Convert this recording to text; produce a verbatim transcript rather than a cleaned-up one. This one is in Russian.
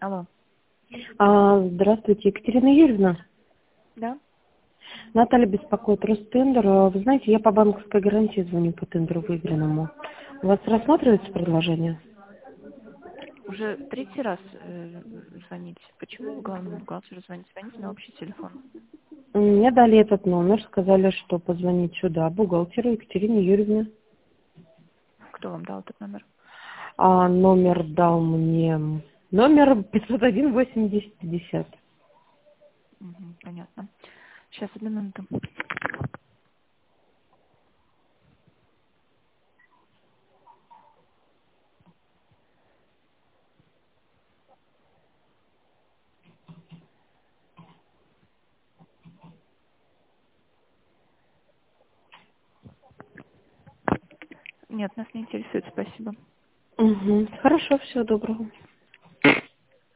Алло. А, здравствуйте, Екатерина Юрьевна. Да? Наталья беспокоит Ростендер. А, Вы знаете, я по банковской гарантии звоню по тендеру выигранному. У вас рассматривается предложение? Уже третий раз э, звоните. Почему вы главному бухгалтеру звоните? Звоните на общий телефон. Мне дали этот номер, сказали, что позвонить сюда, бухгалтеру Екатерине Юрьевне. Кто вам дал этот номер? А номер дал мне номер пятьсот один восемьдесят пятьдесят. Угу, понятно. Сейчас, одну минуту. Нет, нас не интересует, спасибо. Угу. Хорошо, всего доброго.